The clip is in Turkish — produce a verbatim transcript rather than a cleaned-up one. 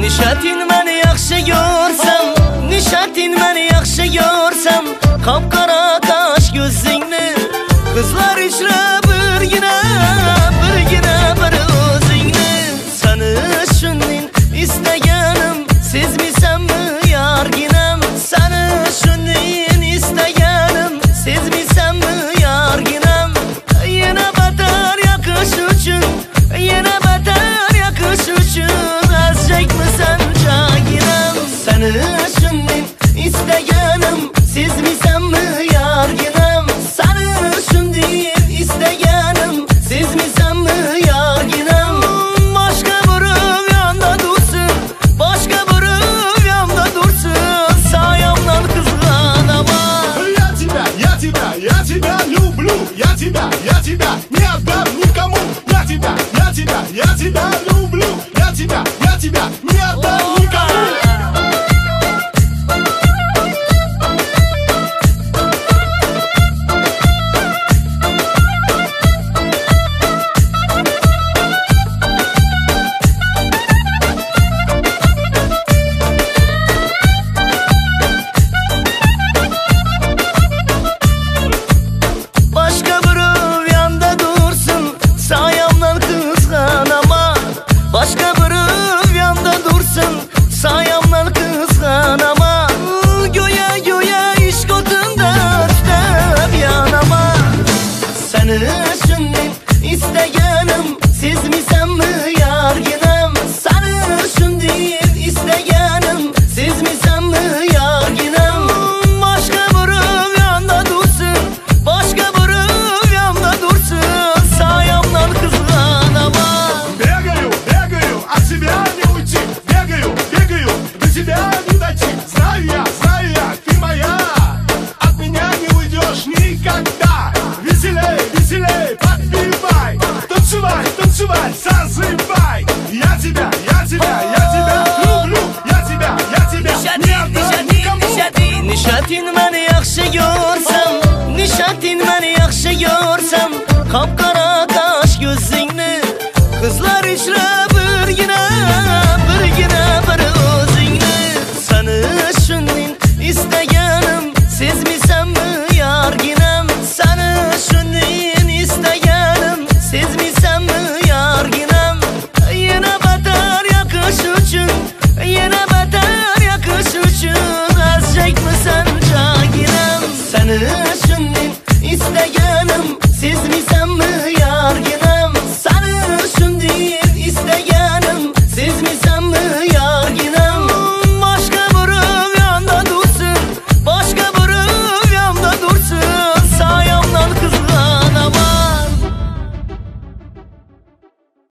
Nişatin məni yaxşı görsəm, nişatin məni yaxşı görsəm, qapqara qaş gözünü qızlar içrə bir günə, bir günə bir özünü. Səni şunnin istəyənim, sezmisənmi yarginəm? Səni şunnin istəyənim, sezmisənmi yarginəm? Yenə bəter yakış üçün, yenə bəter yakış üçün azcəkmisən caginem? Səni şunnin istəyənim, sezmisənmi yarginəm? Səni şunnin istəyənim, sezmisənmi yarginəm? Başqa vurub yanda dursun, başqa vurub yanda dursun, sayamdan qızğanama. Я тебя, я тебя, я тебя люблю. Я тебя, я тебя не отдам никому. Я тебя, я тебя, я тебя люблю. Я тебя, я тебя не отдам никому. Başqa vurub yanda dursun, sayamdan qızğanama. Başqa vurub yanda dursun, sayamdan qızğanama. Göyə göyə işq otunda tütəb yanama. Səni şunnin istəyənim, sezmisənmi yarginəm? Səni şunnin istəyənim, sezmisənmi yarginəm? Başqa vurub yanda dursun, başqa vurub yanda dursun, sayamdan qızğanama. Бегаю, бегаю, от тебя не уйти. Бегаю, бегаю, до тебя не дойти. Знаю я, знаю я, ты моя. От меня не уйдешь никогда. Веселей, веселей, подпевай. Танцевай, танцевай, созывай. Я тебя, я тебя, я тебя люблю. Я тебя, я тебя не отдам никому. Nişatin məni yaxşı görsəm, nişatin məni yaxşı görsəm, qapqara